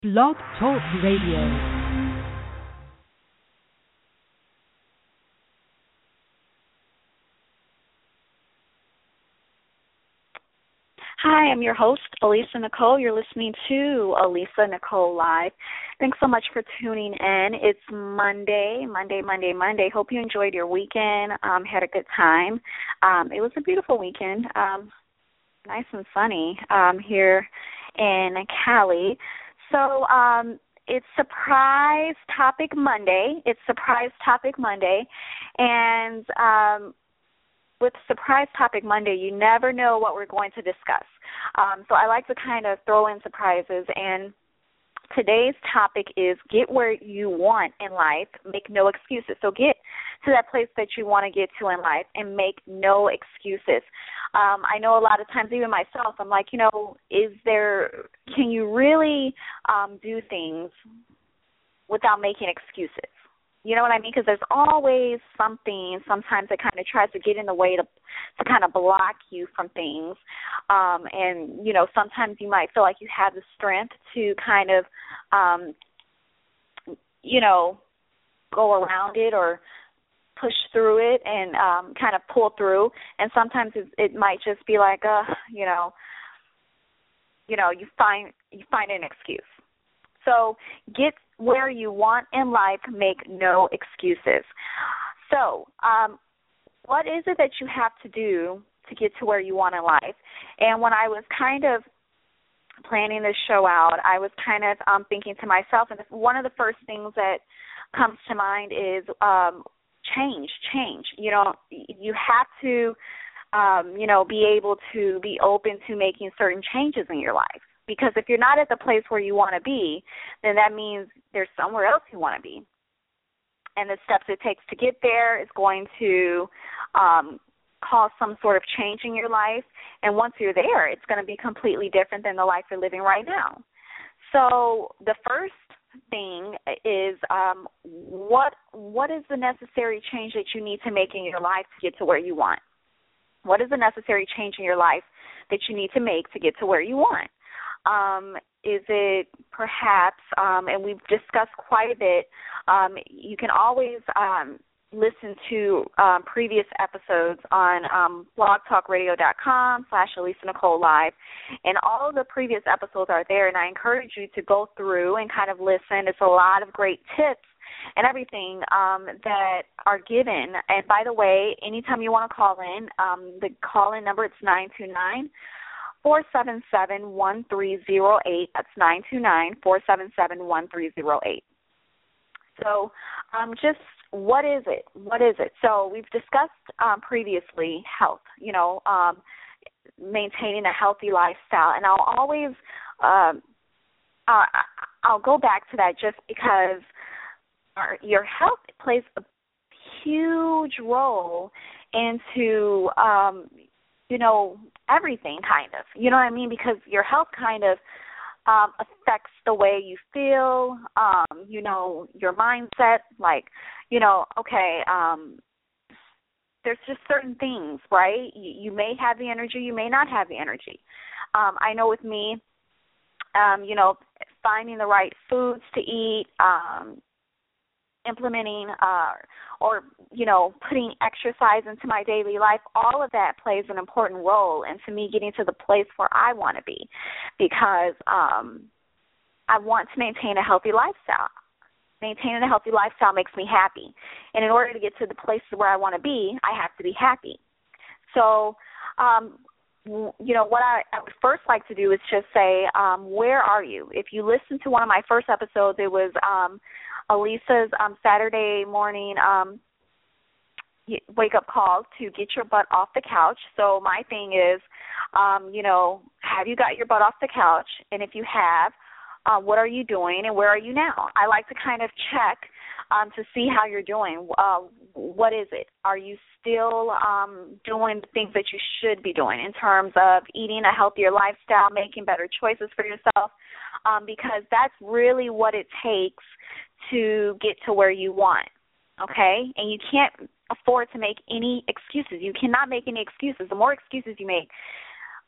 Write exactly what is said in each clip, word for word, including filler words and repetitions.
Blog Talk Radio. Hi, I'm your host, Elisa Nicole. You're listening to Elisa Nicole Live. Thanks so much for tuning in. It's Monday, Monday, Monday, Monday. Hope you enjoyed your weekend, um, had a good time. Um, it was a beautiful weekend, um, nice and sunny um, here in Cali. So um, it's Surprise Topic Monday. It's Surprise Topic Monday, and um, with Surprise Topic Monday, you never know what we're going to discuss. Um, so I like to kind of throw in surprises, and today's topic is get where you want in life, make no excuses. So get to that place that you want to get to in life and make no excuses. Um, I know a lot of times, even myself, I'm like, you know, is there, can you really um, do things without making excuses? You know what I mean? Because there's always something sometimes that kind of tries to get in the way to to kind of block you from things. Um, and, you know, sometimes you might feel like you have the strength to kind of, um, you know, go around it or push through it and um, kind of pull through. And sometimes it, it might just be like, uh, you know, you know, you find you find an excuse. So get where you want in life, make no excuses. So um, what is it that you have to do to get to where you want in life? And when I was kind of planning this show out, I was kind of um, thinking to myself, and one of the first things that comes to mind is um, change, change. You know, you have to, um, you know, be able to be open to making certain changes in your life. Because if you're not at the place where you want to be, then that means there's somewhere else you want to be. And the steps it takes to get there is going to um, cause some sort of change in your life. And once you're there, it's going to be completely different than the life you're living right now. So the first thing is um, what what is the necessary change that you need to make in your life to get to where you want? What is the necessary change in your life that you need to make to get to where you want? Um, is it perhaps, um, and we've discussed quite a bit, um, you can always um, listen to um, previous episodes on um, blogtalkradio.com slash Elisa Nicole Live, and all of the previous episodes are there, and I encourage you to go through and kind of listen. It's a lot of great tips and everything um, that are given. And by the way, anytime you want to call in, um, the call-in number, it's nine two nine, four seven seven, one three zero eight. That's nine two nine, four seven seven, one three zero eight. So um, just what is it? What is it? So we've discussed um, previously health, you know, um, maintaining a healthy lifestyle. And I'll always, um, uh, I'll go back to that just because our, your health plays a huge role into, um, you know, everything kind of, you know what I mean? Because your health kind of um, affects the way you feel, um, you know, your mindset, like, you know, okay, um, there's just certain things, right? You, you may have the energy, you may not have the energy. Um, I know with me, um, you know, finding the right foods to eat, um, implementing uh, or, you know, putting exercise into my daily life, all of that plays an important role into me getting to the place where I want to be because um, I want to maintain a healthy lifestyle. Maintaining a healthy lifestyle makes me happy. And in order to get to the place where I want to be, I have to be happy. So, um, you know, what I, I would first like to do is just say, um, where are you? If you listen to one of my first episodes, it was um, Elisa's um, Saturday morning um, wake-up call to get your butt off the couch. So my thing is, um, you know, have you got your butt off the couch? And if you have, uh, what are you doing and where are you now? I like to kind of check um, to see how you're doing. Uh, what is it? Are you still um, doing the things that you should be doing in terms of eating a healthier lifestyle, making better choices for yourself? Um, because that's really what it takes to get to where you want, okay? And you can't afford to make any excuses. You cannot make any excuses. The more excuses you make,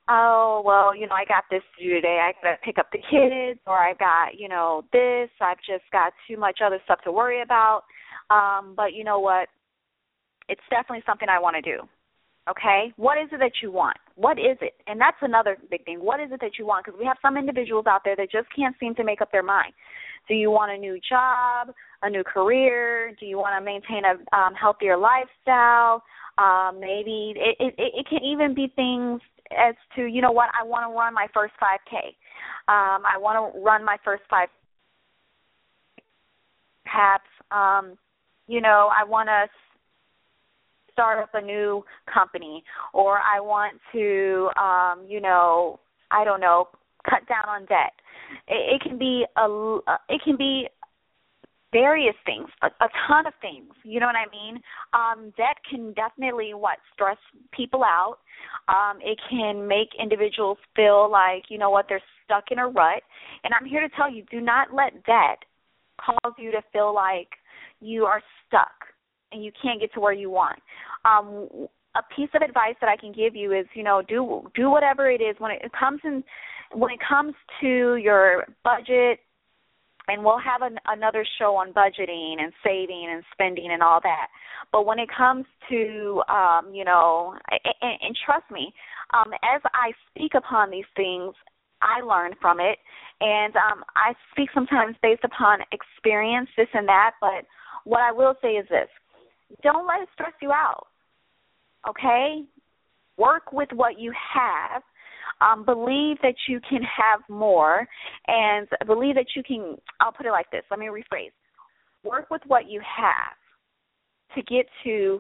oh, well, you know, I got this to do today. I got to pick up the kids, or I got, you know, this. I've just got too much other stuff to worry about. Um, but you know what? It's definitely something I want to do. Okay? What is it that you want? What is it? And that's another big thing. What is it that you want? Because we have some individuals out there that just can't seem to make up their mind. Do you want a new job, a new career? Do you want to maintain a um, healthier lifestyle? Um, maybe it, it, it can even be things as to, you know what, I want to run my first five K. Um, I want to run my first five K. Perhaps, um, you know, I want to start up a new company, or I want to, um, you know, I don't know, cut down on debt. It, it can be a, it can be various things, a, a ton of things. You know what I mean? Um, debt can definitely what stress people out. Um, it can make individuals feel like, you know what, they're stuck in a rut. And I'm here to tell you, do not let debt cause you to feel like you are stuck and you can't get to where you want. Um, a piece of advice that I can give you is, you know, do do whatever it is when it comes in when it comes to your budget. And we'll have an, another show on budgeting and saving and spending and all that. But when it comes to, um, you know, and, and trust me, um, as I speak upon these things, I learn from it. And um, I speak sometimes based upon experience, this and that. But what I will say is this. Don't let it stress you out, okay? Work with what you have. Um, believe that you can have more, and believe that you can, I'll put it like this. Let me rephrase. Work with what you have to get to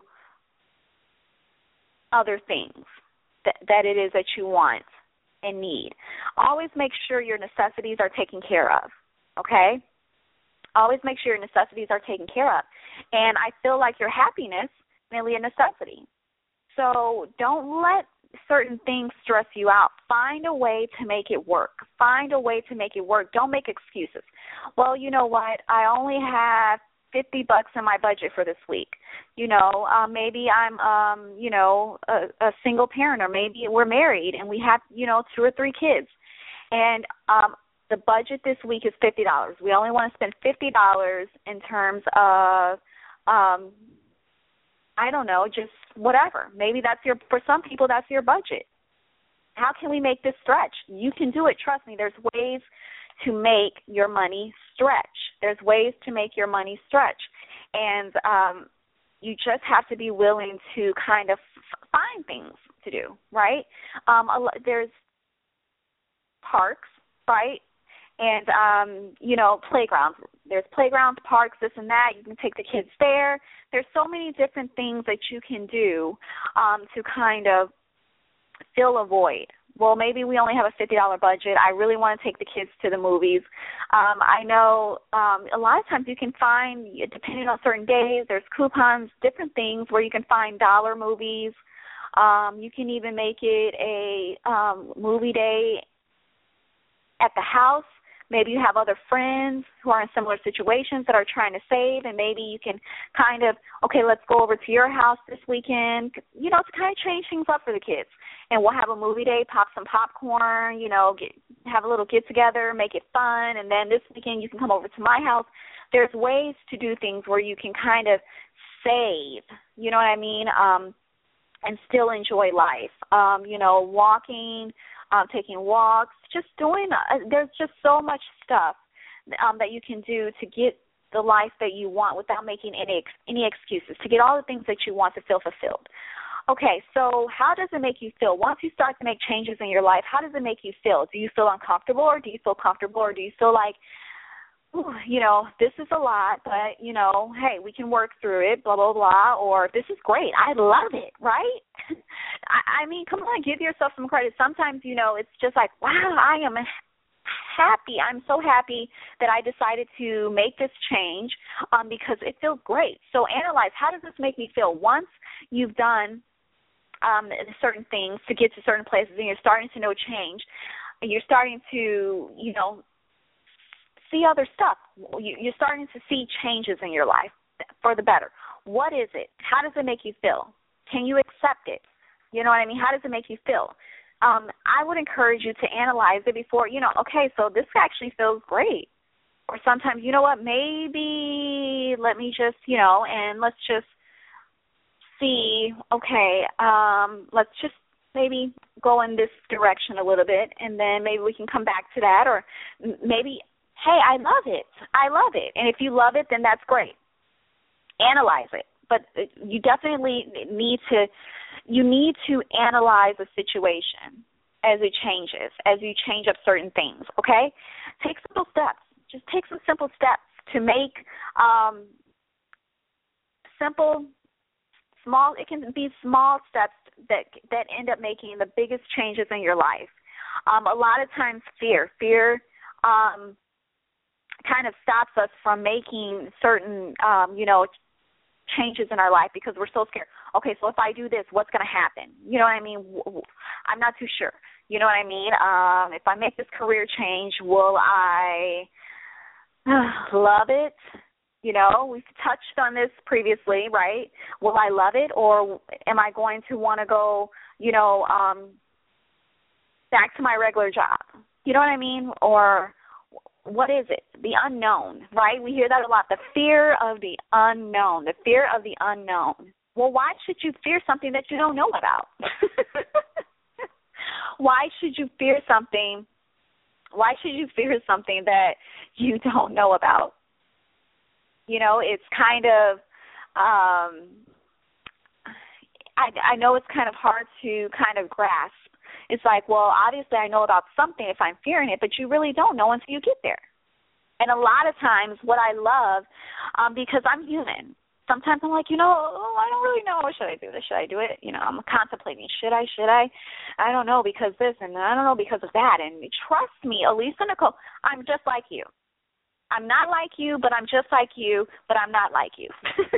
other things that, that it is that you want and need. Always make sure your necessities are taken care of, okay? Always make sure your necessities are taken care of. And I feel like your happiness is merely a necessity. So don't let certain things stress you out. Find a way to make it work. Find a way to make it work. Don't make excuses. Well, you know what? I only have fifty bucks in my budget for this week. You know, um, maybe I'm, um, you know, a, a single parent, or maybe we're married and we have, you know, two or three kids. And um, the budget this week is fifty dollars. We only want to spend fifty dollars in terms of, um, I don't know, just whatever. Maybe that's your, for some people, that's your budget. How can we make this stretch? You can do it. Trust me, there's ways to make your money stretch. There's ways to make your money stretch. And um, you just have to be willing to kind of find things to do, right? Um, a, there's parks, right? And, um, you know, playgrounds. There's playgrounds, parks, this and that. You can take the kids there. There's so many different things that you can do um, to kind of fill a void. Well, maybe we only have a fifty dollars budget. I really want to take the kids to the movies. Um, I know um, a lot of times you can find, depending on certain days, there's coupons, different things where you can find dollar movies. Um, you can even make it a um, movie day at the house. Maybe you have other friends who are in similar situations that are trying to save, and maybe you can kind of, okay, let's go over to your house this weekend, you know, to kind of change things up for the kids. And we'll have a movie day, pop some popcorn, you know, get, have a little get-together, make it fun, and then this weekend you can come over to my house. There's ways to do things where you can kind of save, you know what I mean, um, and still enjoy life. Um, you know, walking, Um, taking walks, just doing, uh, there's just so much stuff um, that you can do to get the life that you want without making any ex- any excuses, to get all the things that you want to feel fulfilled. Okay, so how does it make you feel? Once you start to make changes in your life, how does it make you feel? Do you feel uncomfortable, or do you feel comfortable, or do you feel like, ooh, you know, this is a lot, but, you know, hey, we can work through it, blah, blah, blah, or this is great, I love it, right? I, I mean, come on, give yourself some credit. Sometimes, you know, it's just like, wow, I am happy. I'm so happy that I decided to make this change um, because it feels great. So analyze, how does this make me feel? Once you've done um, certain things to get to certain places and you're starting to know change, you're starting to, you know, see other stuff. You're starting to see changes in your life for the better. What is it? How does it make you feel? Can you accept it? You know what I mean? How does it make you feel? um, I would encourage you to analyze it before, you know, okay, so this actually feels great. Or sometimes, you know what, maybe let me just, you know, and let's just see, okay, um, let's just maybe go in this direction a little bit, and then maybe we can come back to that. Or maybe, hey, I love it. I love it. And if you love it, then that's great. Analyze it. But you definitely need to, you need to analyze the situation as it changes, as you change up certain things, okay? Take simple steps. Just take some simple steps to make um, simple, small, it can be small steps that that end up making the biggest changes in your life. Um, a lot of times fear, fear um, kind of stops us from making certain, um, you know, changes in our life because we're so scared. Okay, so if I do this, what's going to happen? You know what I mean? I'm not too sure. You know what I mean? Um, if I make this career change, will I love it? You know, we've touched on this previously, right? Will I love it, or am I going to want to go, you know, um, back to my regular job? You know what I mean? Or what is it? The unknown, right? We hear that a lot. The fear of the unknown, the fear of the unknown. Well, why should you fear something that you don't know about? Why should you fear something? Why should you fear something that you don't know about? You know, it's kind of, um, I, I know it's kind of hard to kind of grasp. It's like, well, obviously I know about something if I'm fearing it, but you really don't know until you get there. And a lot of times what I love, um, because I'm human, sometimes I'm like, you know, oh, I don't really know. Should I do this? Should I do it? You know, I'm contemplating, should I, should I? I don't know because this, and I don't know because of that. And trust me, Alisa Nicole, I'm just like you. I'm not like you, but I'm just like you, but I'm not like you.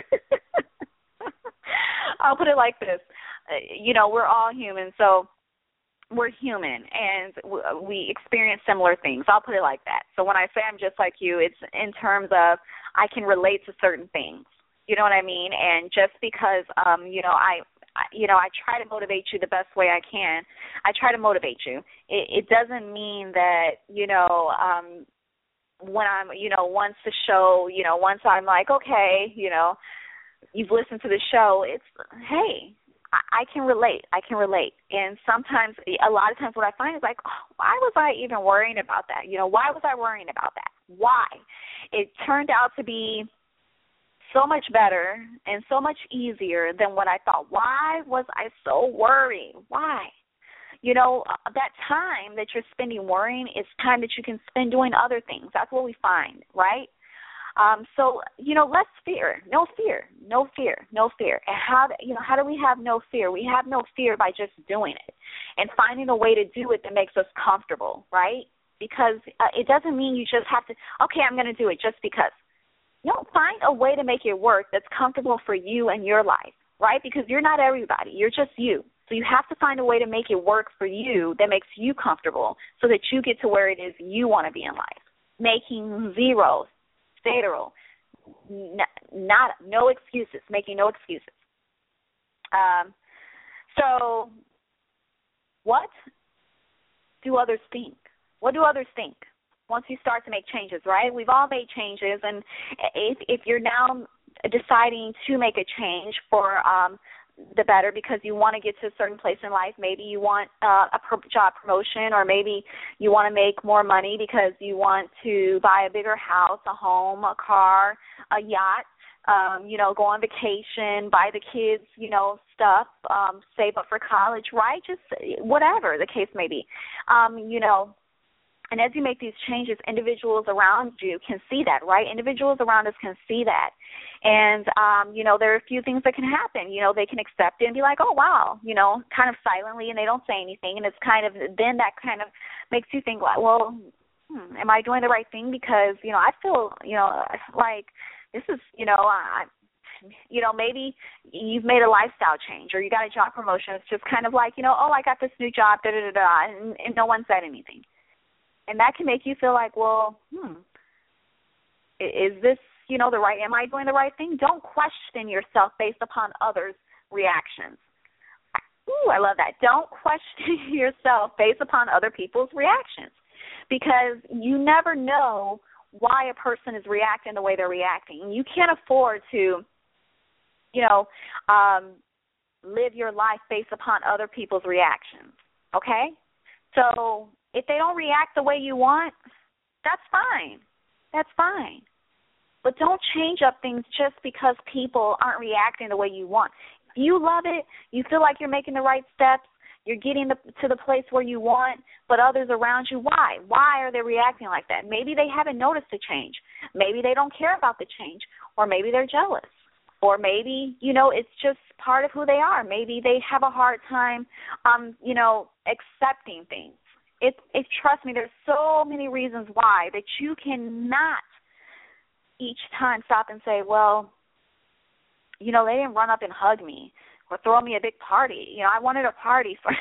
I'll put it like this. You know, we're all human, so we're human, and we experience similar things. I'll put it like that. So when I say I'm just like you, it's in terms of I can relate to certain things. You know what I mean? And just because, um, you know, I, I, you know, I try to motivate you the best way I can. I try to motivate you. It, it doesn't mean that, you know, um, when I'm, you know, once the show, you know, once I'm like, okay, you know, you've listened to the show, it's, hey, I, I can relate. I can relate. And sometimes, a lot of times what I find is like, oh, why was I even worrying about that? You know, why was I worrying about that? Why? It turned out to be so much better and so much easier than what I thought. Why was I so worried? Why? You know, that time that you're spending worrying is time that you can spend doing other things. That's what we find, right? Um, so, you know, less fear, no fear, no fear, no fear. And how, you know, how do we have no fear? We have no fear by just doing it and finding a way to do it that makes us comfortable, right? Because uh, it doesn't mean you just have to, okay, I'm going to do it just because. No, find a way to make it work that's comfortable for you and your life, right? Because you're not everybody. You're just you. So you have to find a way to make it work for you that makes you comfortable so that you get to where it is you want to be in life. Making zero, zero, not, not no excuses, making no excuses. Um, so what do others think? What do others think? Once you start to make changes, right? We've all made changes, and if, if you're now deciding to make a change for um, the better because you want to get to a certain place in life, maybe you want uh, a pro- job promotion, or maybe you want to make more money because you want to buy a bigger house, a home, a car, a yacht, um, you know, go on vacation, buy the kids, you know, stuff, um, save up for college, right? Just whatever the case may be, um, you know. And as you make these changes, individuals around you can see that, right? Individuals around us can see that. And, um, you know, there are a few things that can happen. You know, they can accept it and be like, oh, wow, you know, kind of silently, and they don't say anything. And it's kind of, then that kind of makes you think, like, well, hmm, am I doing the right thing? Because, you know, I feel, you know, like this is, you know, I, you know, maybe you've made a lifestyle change or you got a job promotion. It's just kind of like, you know, oh, I got this new job, da-da-da-da, and, and no one said anything. And that can make you feel like, well, hmm, is this, you know, the right, am I doing the right thing? Don't question yourself based upon others' reactions. Ooh, I love that. Don't question yourself based upon other people's reactions, because you never know why a person is reacting the way they're reacting. You can't afford to, you know, um, live your life based upon other people's reactions, okay? So if they don't react the way you want, that's fine. That's fine. But don't change up things just because people aren't reacting the way you want. If you love it, you feel like you're making the right steps, you're getting the, to the place where you want, but others around you, why? Why are they reacting like that? Maybe they haven't noticed the change. Maybe they don't care about the change, or maybe they're jealous. Or maybe, you know, it's just part of who they are. Maybe they have a hard time, um, you know, accepting things. It, it, trust me, there's so many reasons why that you cannot each time stop and say, well, you know, they didn't run up and hug me or throw me a big party. You know, I wanted a party for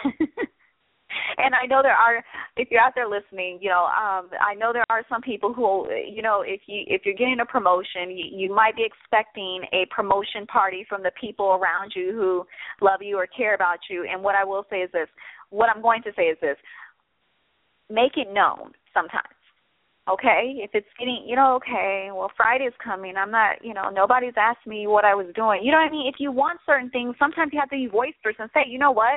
And I know there are, if you're out there listening, you know, um, I know there are some people who, you know, if you if you're getting a promotion, you, you might be expecting a promotion party from the people around you who love you or care about you. And what I will say is this: what I'm going to say is this: make it known sometimes. Okay, if it's getting, you know, okay, well, Friday's coming. I'm not, you know, nobody's asked me what I was doing. You know what I mean? If you want certain things, sometimes you have to be boisterous and say, you know what?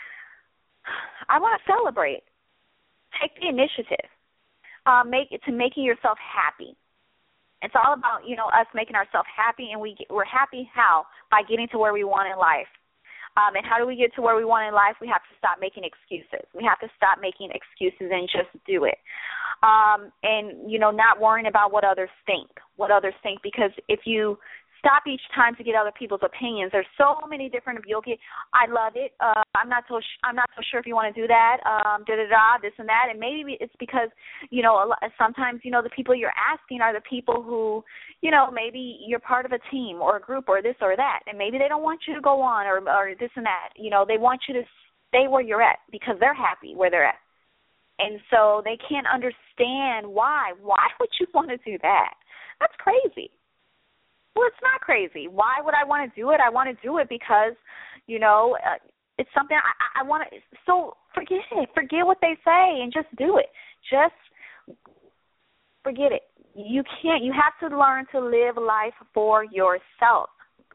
I want to celebrate. Take the initiative. Uh, make it to making yourself happy. It's all about, you know, us making ourselves happy, and we get, we're happy how? By getting to where we want in life. Um, and how do we get to where we want in life? We have to stop making excuses. We have to stop making excuses and just do it. Um, and, you know, not worrying about what others think, what others think, because if you stop each time to get other people's opinions, there's so many different, you'll get, I love it, uh, I'm not so sh- I'm not so sure if you want to do that, um, da-da-da, this and that, and maybe it's because, you know, a lot, sometimes, you know, the people you're asking are the people who, you know, maybe you're part of a team or a group or this or that, and maybe they don't want you to go on or, or this and that, you know, they want you to stay where you're at because they're happy where they're at. And so they can't understand why. Why would you want to do that? That's crazy. Well, it's not crazy. Why would I want to do it? I want to do it because, you know, uh, it's something I, I want to. So forget it. Forget what they say and just do it. Just forget it. You can't. You have to learn to live life for yourself.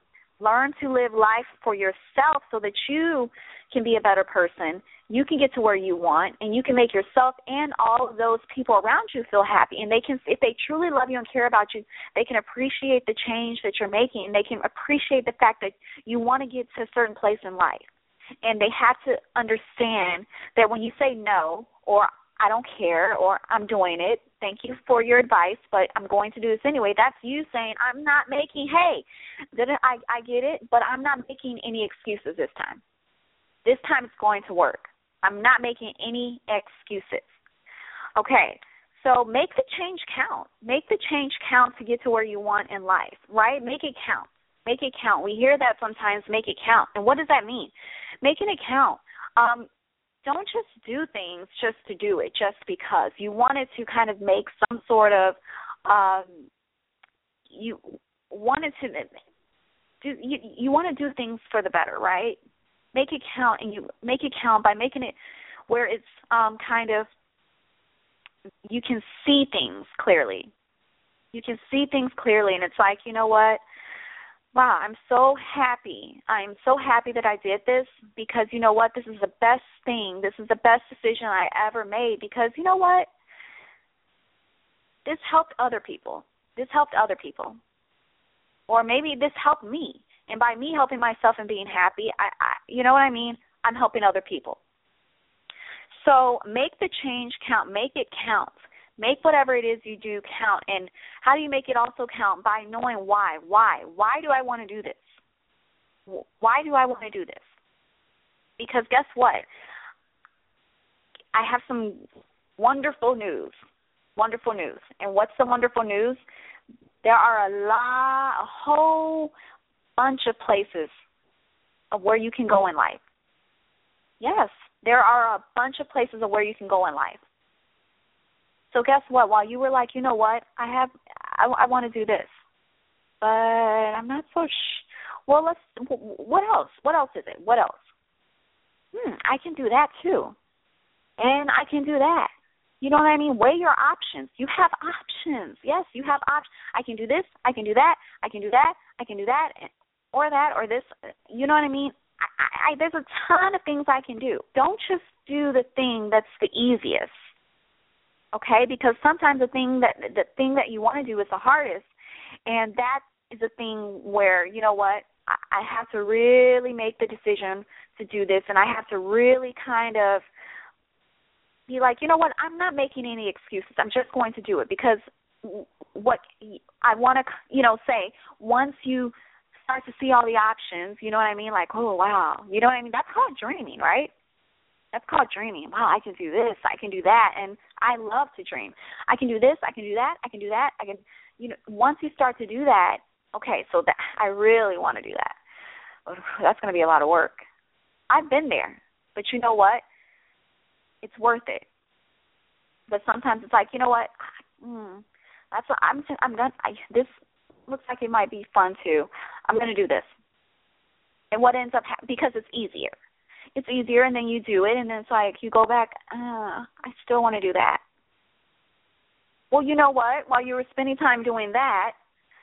Learn to live life for yourself so that you can be a better person. You can get to where you want, and you can make yourself and all of those people around you feel happy. And they can, if they truly love you and care about you, they can appreciate the change that you're making, and they can appreciate the fact that you want to get to a certain place in life. And they have to understand that when you say no, or I don't care, or I'm doing it, thank you for your advice, but I'm going to do this anyway, that's you saying, I'm not making, hey, I, I get it, but I'm not making any excuses this time. This time it's going to work. I'm not making any excuses. Okay, so make the change count. Make the change count to get to where you want in life, right? Make it count. Make it count. We hear that sometimes, make it count. And what does that mean? Making it count. Um, don't just do things just to do it, just because. You wanted to kind of make some sort of, um, you wanted to do, you, you want to do things for the better, right? Make it count, and you make it count by making it where it's um, kind of, you can see things clearly. You can see things clearly, and it's like, you know what? Wow, I'm so happy. I'm so happy that I did this because, you know what? This is the best thing. This is the best decision I ever made because, you know what? This helped other people. This helped other people. Or maybe this helped me. And by me helping myself and being happy, I, I, you know what I mean? I'm helping other people. So make the change count. Make it count. Make whatever it is you do count. And how do you make it also count? By knowing why. Why? Why do I want to do this? Why do I want to do this? Because guess what? I have some wonderful news. Wonderful news. And what's the wonderful news? There are a lot, a whole bunch of places of where you can go in life. Yes, there are a bunch of places of where you can go in life. So guess what? While you were like, you know what, I have, I, I want to do this, but I'm not so sh- well, let's, what else? What else is it? What else? hmm, I can do that too. And I can do that. You know what I mean? Weigh your options. You have options. Yes, you have options. I can do this. I can do that. I can do that. I can do that. Or that or this. You know what I mean? I, I, there's a ton of things I can do. Don't just do the thing that's the easiest. Okay? Because sometimes the thing that the thing that you want to do is the hardest. And that is a thing where, you know what, I, I have to really make the decision to do this, and I have to really kind of be like, you know what, I'm not making any excuses. I'm just going to do it because what I want to, you know, say, once you start to see all the options, you know what I mean, like, oh, wow, you know what I mean, that's called dreaming, right? That's called dreaming. Wow, I can do this, I can do that, and I love to dream. I can do this, I can do that, I can do that, I can, you know, once you start to do that, okay, so that I really want to do that. That's going to be a lot of work. I've been there, but you know what? It's worth it. But sometimes it's like, you know what? Mm, that's what I'm. I'm done. I, this looks like it might be fun too. I'm going to do this. And what ends up ha- because it's easier. It's easier, and then you do it, and then it's like you go back. Uh, I still want to do that. Well, you know what? While you were spending time doing that,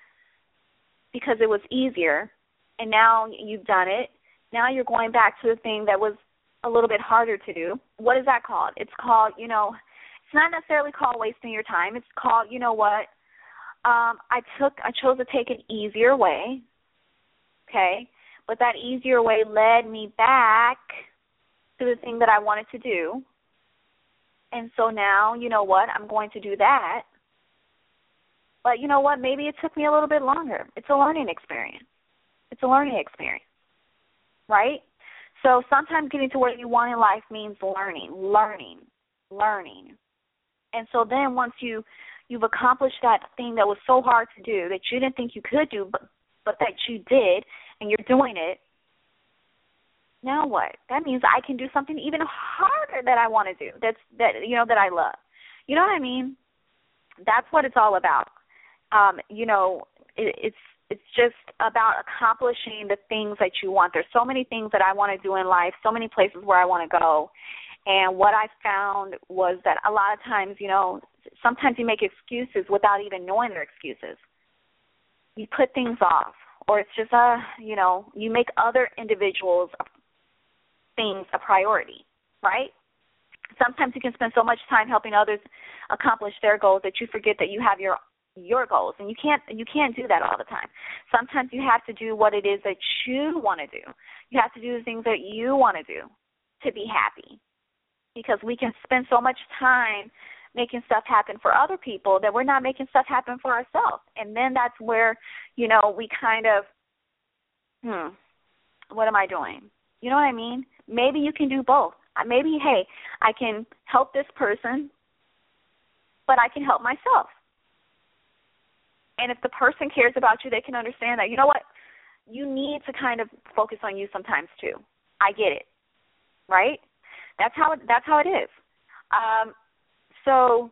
because it was easier, and now you've done it. Now you're going back to the thing that was a little bit harder to do. What is that called? It's called, you know, it's not necessarily called wasting your time. It's called, you know what, um, I took, I chose to take an easier way, okay, but that easier way led me back to the thing that I wanted to do, and so now, you know what, I'm going to do that, but you know what, maybe it took me a little bit longer. It's a learning experience. It's a learning experience, right? So sometimes getting to where you want in life means learning, learning, learning. And so then once you, you've accomplished that thing that was so hard to do that you didn't think you could do, but, but that you did, and you're doing it, now what? That means I can do something even harder that I want to do, that's, that, you know, that I love. You know what I mean? That's what it's all about. Um, you know, it, it's, It's just about accomplishing the things that you want. There's so many things that I want to do in life, so many places where I want to go. And what I found was that a lot of times, you know, sometimes you make excuses without even knowing they're excuses. You put things off, or it's just, a, you know, you make other individuals' things a priority, right? Sometimes you can spend so much time helping others accomplish their goals that you forget that you have your your goals, and you can't you can't do that all the time. Sometimes you have to do what it is that you want to do. You have to do the things that you want to do to be happy, because we can spend so much time making stuff happen for other people that we're not making stuff happen for ourselves. And then that's where, you know, we kind of, hmm, what am I doing? You know what I mean? Maybe you can do both. Maybe, hey, I can help this person, but I can help myself. And if the person cares about you, they can understand that, you know what, you need to kind of focus on you sometimes too. I get it, right? That's how it, that's how it is. Um, so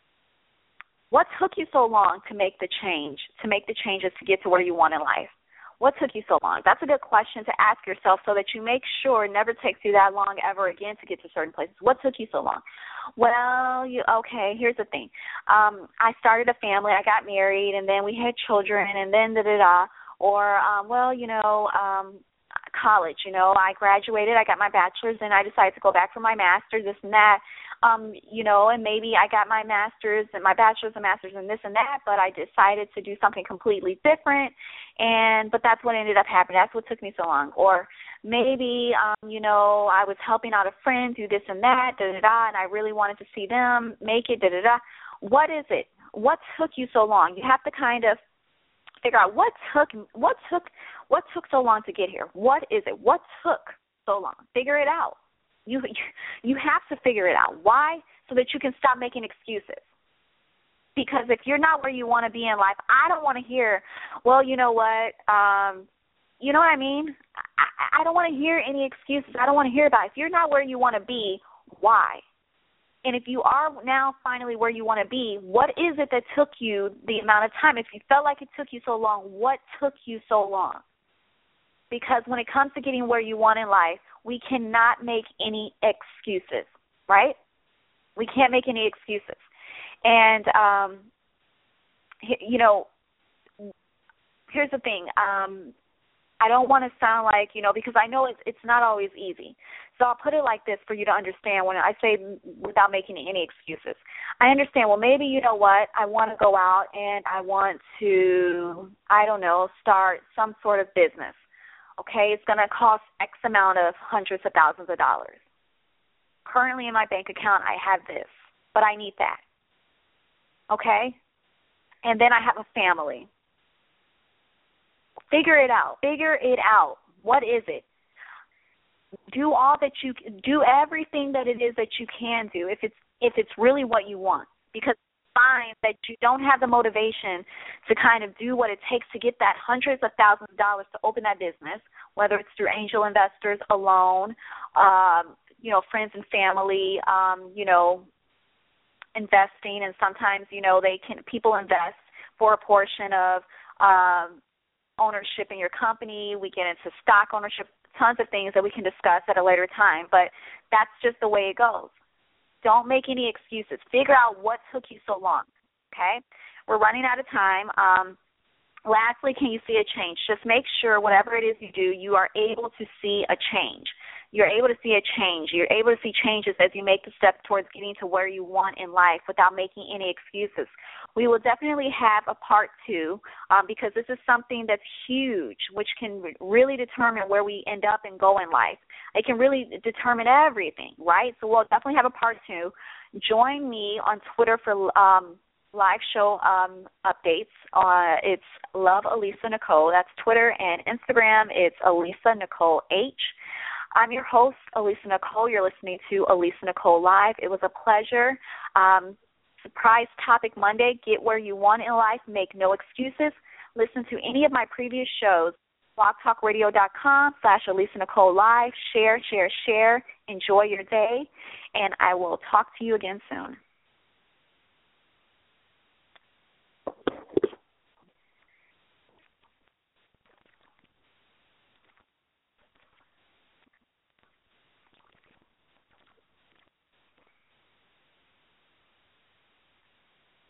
what took you so long to make the change, to make the changes to get to where you want in life? What took you so long? That's a good question to ask yourself so that you make sure it never takes you that long ever again to get to certain places. What took you so long? Well, you okay, here's the thing. Um, I started a family, I got married, and then we had children, and then da-da-da. Or, um, well, you know, um, college, you know, I graduated, I got my bachelor's, and I decided to go back for my master's, this and that. Um, you know, and maybe I got my master's and my bachelor's and master's and this and that, but I decided to do something completely different, and but that's what ended up happening. That's what took me so long. Or maybe, um, you know, I was helping out a friend do this and that, da-da-da, and I really wanted to see them make it, da-da-da. What is it? What took you so long? You have to kind of figure out what took what took what took so long to get here. What is it? What took so long? Figure it out. You you have to figure it out. Why? So that you can stop making excuses. Because if you're not where you want to be in life, I don't want to hear, well, you know what, um, you know what I mean? I, I don't want to hear any excuses. I don't want to hear about it. If you're not where you want to be, why? And if you are now finally where you want to be, what is it that took you the amount of time? If you felt like it took you so long, what took you so long? Because when it comes to getting where you want in life, we cannot make any excuses, right? We can't make any excuses. And, um, you know, here's the thing. Um, I don't want to sound like, you know, because I know it's, it's not always easy. So I'll put it like this for you to understand when I say without making any excuses. I understand, well, maybe, you know what, I want to go out and I want to, I don't know, start some sort of business. Okay, it's going to cost X amount of hundreds of thousands of dollars. Currently in my bank account, I have this, but I need that. Okay? And then I have a family. Figure it out. Figure it out. What is it? Do all that you do, everything that it is that you can do. If it's if it's really what you want, because find that you don't have the motivation to kind of do what it takes to get that hundreds of thousands of dollars to open that business, whether it's through angel investors, alone, um, you know, friends and family, um, you know, investing, and sometimes, you know, they can people invest for a portion of um, ownership in your company. We get into stock ownership, tons of things that we can discuss at a later time, but that's just the way it goes. Don't make any excuses. Figure out what took you so long, okay? We're running out of time. Um, lastly, can you see a change? Just make sure whatever it is you do, you are able to see a change. You're able to see a change. You're able to see changes as you make the step towards getting to where you want in life without making any excuses. We will definitely have a part two um, because this is something that's huge, which can really determine where we end up and go in life. It can really determine everything, right? So we'll definitely have a part two. Join me on Twitter for um, live show um, updates. Uh, it's Love Alisa Nicole. That's Twitter, and Instagram, it's Alisa Nicole H. I'm your host, Alisa Nicole. You're listening to Alisa Nicole Live. It was a pleasure. Um, surprise topic Monday, get where you want in life, make no excuses. Listen to any of my previous shows, blogtalkradio.com slash Alisa Nicole Live. Share, share, share. Enjoy your day, and I will talk to you again soon.